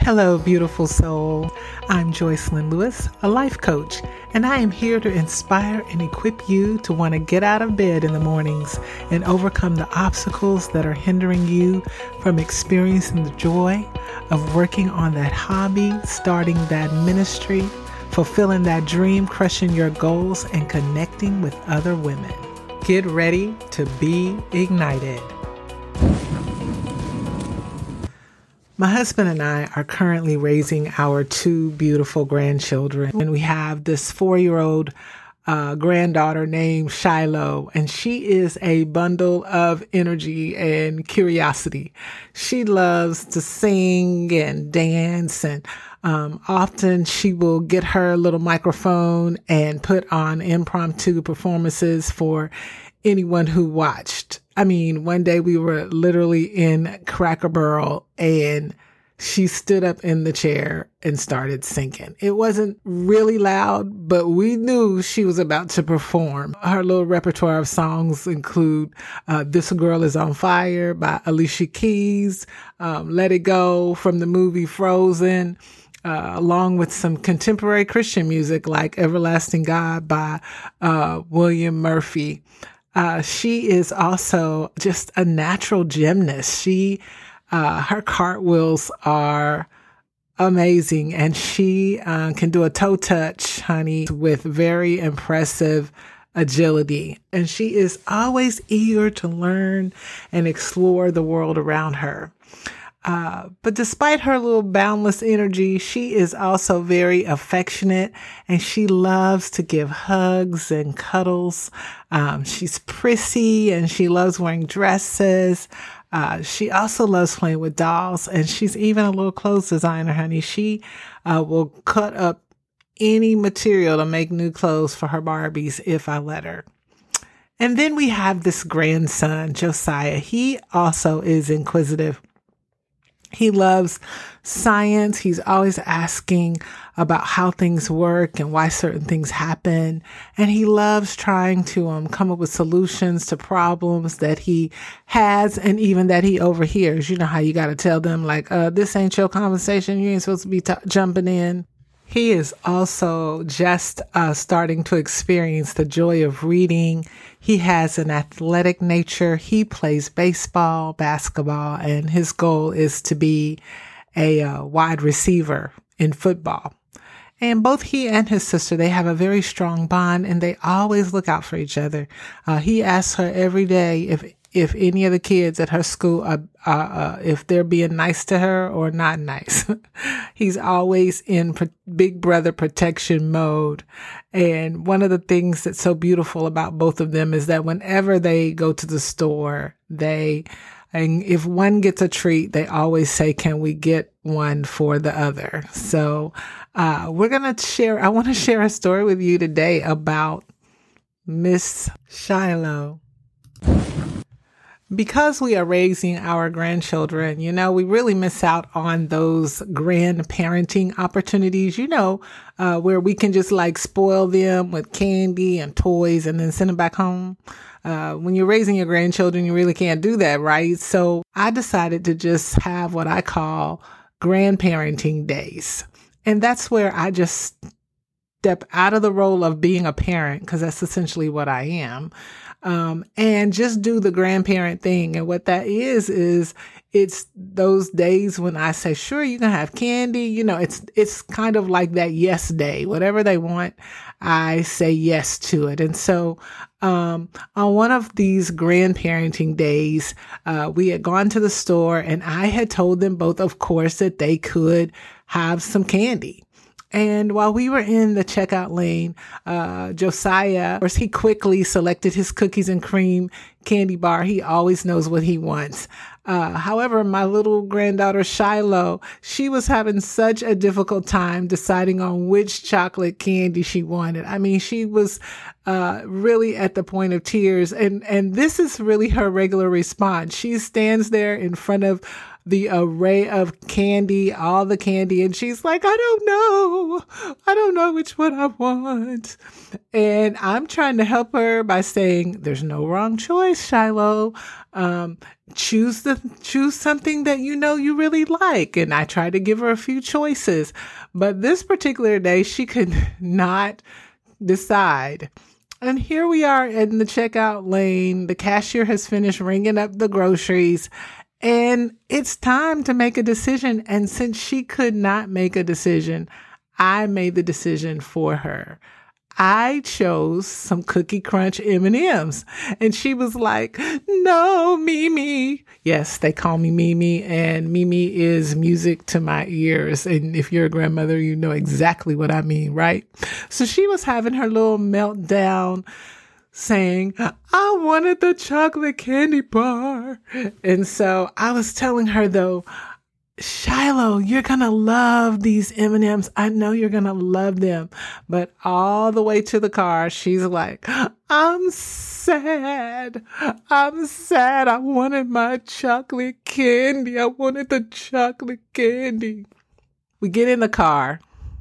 Hello, beautiful soul. I'm Joycelyn Lewis, a life coach, and I am here to inspire and equip you to want to get out of bed in the mornings and overcome the obstacles that are hindering you from experiencing the joy of working on that hobby, starting that ministry, fulfilling that dream, crushing your goals, and connecting with other women. Get ready to be ignited. My husband and I are currently raising our two beautiful grandchildren, and we have this 4-year-old granddaughter named Shiloh, and she is a bundle of energy and curiosity. She loves to sing and dance, and often she will get her little microphone and put on impromptu performances for anyone who watched. I mean, one day we were literally in Cracker Barrel and she stood up in the chair and started singing. It wasn't really loud, but we knew she was about to perform. Her little repertoire of songs include This Girl Is on Fire by Alicia Keys, Let It Go from the movie Frozen, along with some contemporary Christian music like Everlasting God by William Murphy. She is also just a natural gymnast. Her cartwheels are amazing, and she can do a toe touch, honey, with very impressive agility. And she is always eager to learn and explore the world around her. But despite her little boundless energy, she is also very affectionate, and she loves to give hugs and cuddles. She's prissy and she loves wearing dresses. She also loves playing with dolls, and she's even a little clothes designer, honey. She will cut up any material to make new clothes for her Barbies if I let her. And then we have this grandson, Josiah. He also is inquisitive. He loves science. He's always asking about how things work and why certain things happen. And he loves trying to come up with solutions to problems that he has and even that he overhears. You know how you got to tell them, like, this ain't your conversation. You ain't supposed to be jumping in. He is also just starting to experience the joy of reading. He has an athletic nature. He plays baseball, basketball, and his goal is to be a wide receiver in football. And both he and his sister, they have a very strong bond, and they always look out for each other. He asks her every day if any of the kids at her school if they're being nice to her or not nice. He's always in big brother protection mode. And one of the things that's so beautiful about both of them is that whenever they go to the store, and if one gets a treat, they always say, can we get one for the other? So I want to share a story with you today about Miss Shiloh. Because we are raising our grandchildren, we really miss out on those grandparenting opportunities, where we can just like spoil them with candy and toys and then send them back home. When you're raising your grandchildren, you really can't do that, right? So I decided to just have what I call grandparenting days. And that's where I just step out of the role of being a parent, because that's essentially what I am. And just do the grandparent thing. And what that is it's those days when I say, sure, you can have candy. It's kind of like that yes day. Whatever they want, I say yes to it. And so, on one of these grandparenting days, we had gone to the store, and I had told them both, of course, that they could have some candy. And while we were in the checkout lane, Josiah, of course, he quickly selected his cookies and cream candy bar. He always knows what he wants. However, my little granddaughter, Shiloh, she was having such a difficult time deciding on which chocolate candy she wanted. I mean, she was really at the point of tears. And this is really her regular response. She stands there in front of the array of candy, all the candy. And she's like, I don't know. I don't know which one I want. And I'm trying to help her by saying, there's no wrong choice, Shiloh. Choose something that you know you really like. And I tried to give her a few choices, but this particular day she could not decide. And here we are in the checkout lane. The cashier has finished ringing up the groceries and it's time to make a decision. And since she could not make a decision, I made the decision for her. I chose some Cookie Crunch M&Ms. And she was like, no, Mimi. Yes, they call me Mimi, and Mimi is music to my ears. And if you're a grandmother, you know exactly what I mean, right? So she was having her little meltdown saying, I wanted the chocolate candy bar. And so I was telling her, though, Shiloh, you're going to love these M&Ms. I know you're going to love them. But all the way to the car, she's like, I'm sad. I'm sad. I wanted my chocolate candy. I wanted the chocolate candy. We get in the car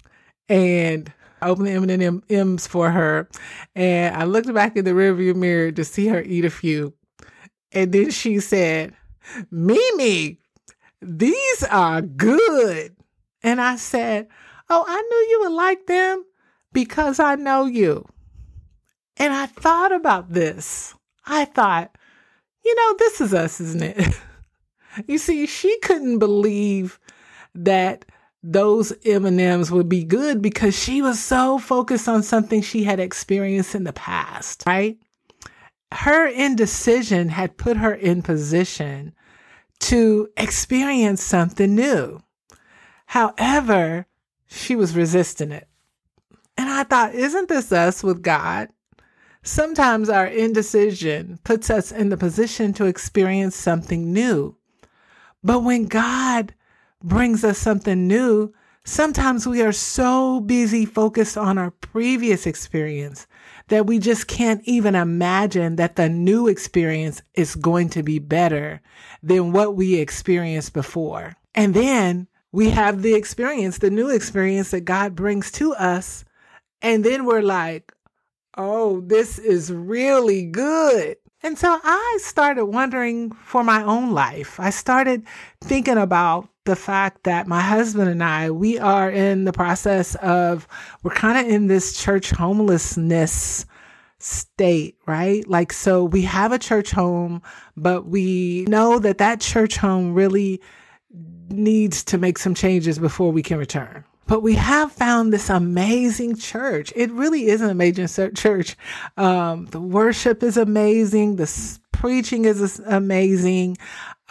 and I open the M&Ms for her. And I looked back in the rearview mirror to see her eat a few. And then she said, Mimi, these are good. And I said, oh, I knew you would like them because I know you. And I thought about this. I thought, this is us, isn't it? You see, she couldn't believe that those M&Ms would be good because she was so focused on something she had experienced in the past, right? Her indecision had put her in position to experience something new. However, she was resisting it. And I thought, isn't this us with God? Sometimes our indecision puts us in the position to experience something new. But when God brings us something new, sometimes we are so busy focused on our previous experience that we just can't even imagine that the new experience is going to be better than what we experienced before. And then we have the new experience that God brings to us. And then we're like, oh, this is really good. And so I started wondering for my own life. I started thinking about the fact that my husband and I, we are in the process we're kind of in this church homelessness state, right? Like, so we have a church home, but we know that church home really needs to make some changes before we can return. But we have found this amazing church. It really is an amazing church. The worship is amazing. The preaching is amazing.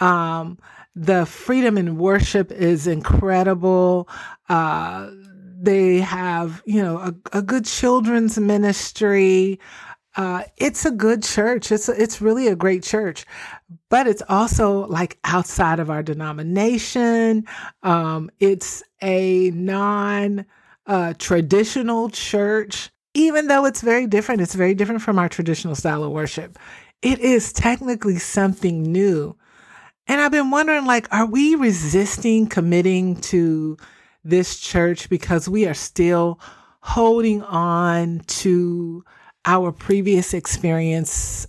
The freedom in worship is incredible. They have, a good children's ministry. It's a good church. It's really a great church, but it's also like outside of our denomination. It's a non-traditional church, even though it's very different. It's very different from our traditional style of worship. It is technically something new. And I've been wondering, are we resisting committing to this church because we are still holding on to our previous experiences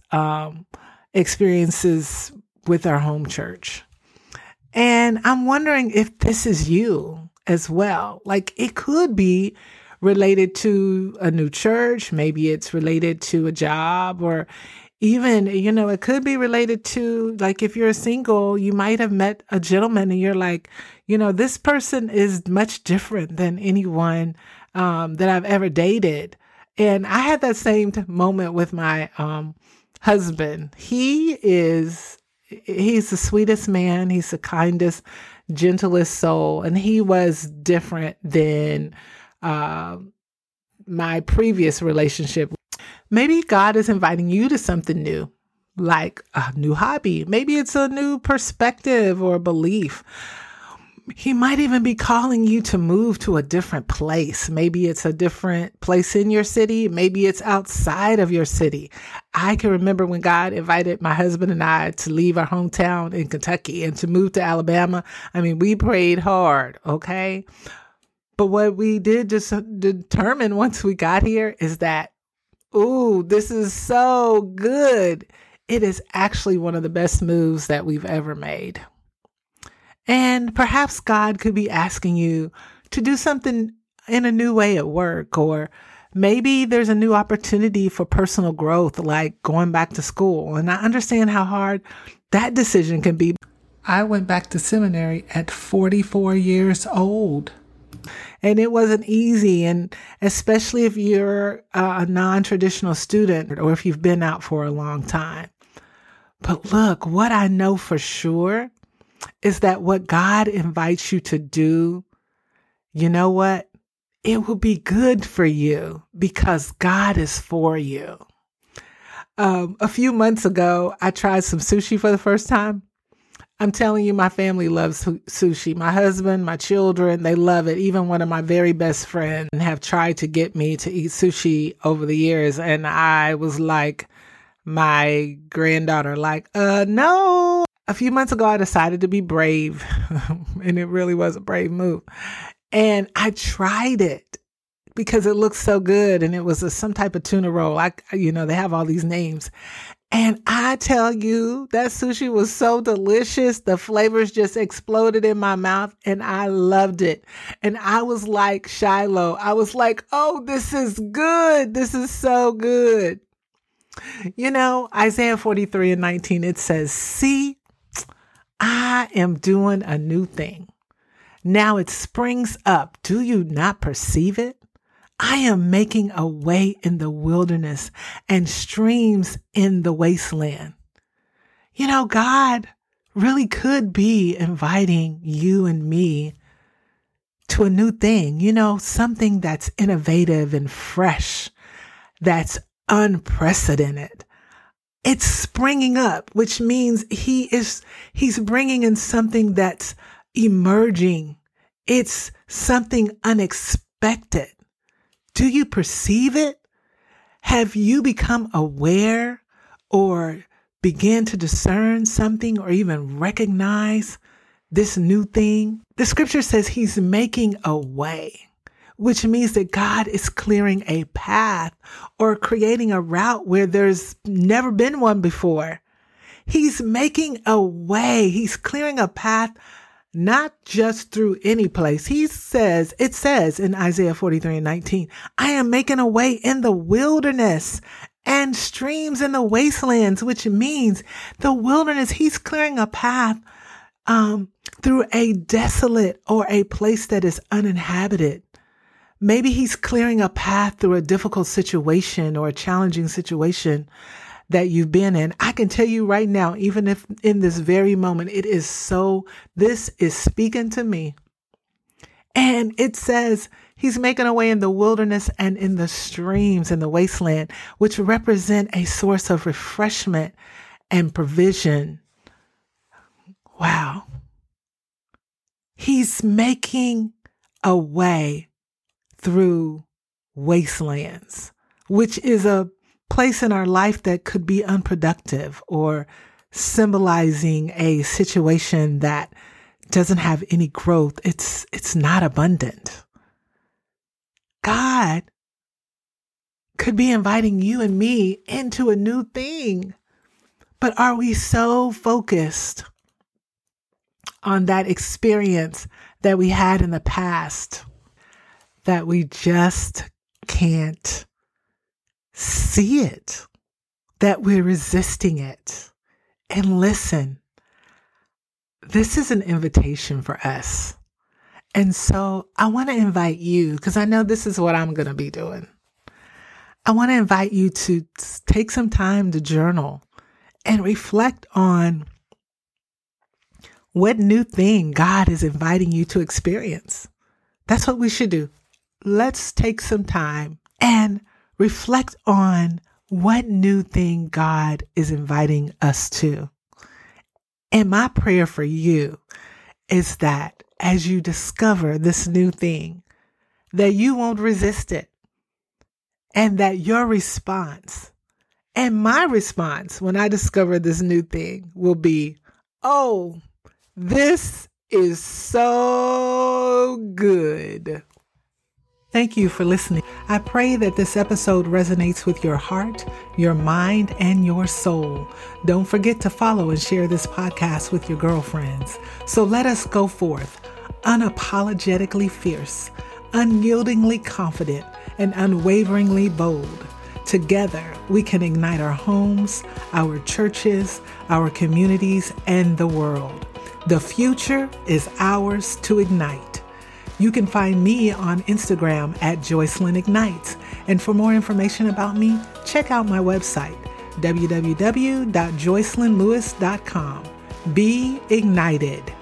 with our home church? And I'm wondering if this is you as well. It could be related to a new church. Maybe it's related to a job, or even, it could be related to, if you're single, you might have met a gentleman and you're like, this person is much different than anyone that I've ever dated. And I had that same moment with my husband. He's the sweetest man. He's the kindest, gentlest soul. And he was different than my previous relationship. Maybe God is inviting you to something new, like a new hobby. Maybe it's a new perspective or belief. He might even be calling you to move to a different place. Maybe it's a different place in your city. Maybe it's outside of your city. I can remember when God invited my husband and I to leave our hometown in Kentucky and to move to Alabama. I mean, we prayed hard, okay? But what we did just determine once we got here is that, ooh, this is so good. It is actually one of the best moves that we've ever made. And perhaps God could be asking you to do something in a new way at work, or maybe there's a new opportunity for personal growth, like going back to school. And I understand how hard that decision can be. I went back to seminary at 44 years old. And it wasn't easy, and especially if you're a non-traditional student or if you've been out for a long time. But look, what I know for sure is that what God invites you to do, you know what? It will be good for you because God is for you. A few months ago, I tried some sushi for the first time. I'm telling you, my family loves sushi. My husband, my children, they love it. Even one of my very best friends have tried to get me to eat sushi over the years. And I was like my granddaughter, no. A few months ago, I decided to be brave. And it really was a brave move. And I tried it because it looked so good. And it was some type of tuna roll. They have all these names. And I tell you, that sushi was so delicious. The flavors just exploded in my mouth and I loved it. And I was like Shiloh. I was like, oh, this is good. This is so good. Isaiah 43:19, it says, see, I am doing a new thing. Now it springs up. Do you not perceive it? I am making a way in the wilderness and streams in the wasteland. God really could be inviting you and me to a new thing, something that's innovative and fresh, that's unprecedented. It's springing up, which means he's bringing in something that's emerging. It's something unexpected. Do you perceive it? Have you become aware or begin to discern something or even recognize this new thing? The scripture says he's making a way, which means that God is clearing a path or creating a route where there's never been one before. He's making a way. He's clearing a path, not just through any place. It says in Isaiah 43:19, I am making a way in the wilderness and streams in the wastelands, which means the wilderness, he's clearing a path through a desolate or a place that is uninhabited. Maybe he's clearing a path through a difficult situation or a challenging situation that you've been in. I can tell you right now, even if in this very moment, this is speaking to me. And it says he's making a way in the wilderness and in the streams in the wasteland, which represent a source of refreshment and provision. Wow. He's making a way through wastelands, which is a place in our life that could be unproductive or symbolizing a situation that doesn't have any growth. It's not abundant. God could be inviting you and me into a new thing, but are we so focused on that experience that we had in the past that we just can't see it, that we're resisting it? And listen, this is an invitation for us. And so I want to invite you, because I know this is what I'm going to be doing. I want to invite you to take some time to journal and reflect on what new thing God is inviting you to experience. That's what we should do. Let's take some time and reflect on what new thing God is inviting us to. And my prayer for you is that as you discover this new thing, that you won't resist it, and that your response And my response when I discover this new thing will be, oh, this is so good. Thank you for listening. I pray that this episode resonates with your heart, your mind, and your soul. Don't forget to follow and share this podcast with your girlfriends. So let us go forth, unapologetically fierce, unyieldingly confident, and unwaveringly bold. Together, we can ignite our homes, our churches, our communities, and the world. The future is ours to ignite. You can find me on Instagram at Joycelyn Ignites. And for more information about me, check out my website, www.joycelynlewis.com. Be ignited.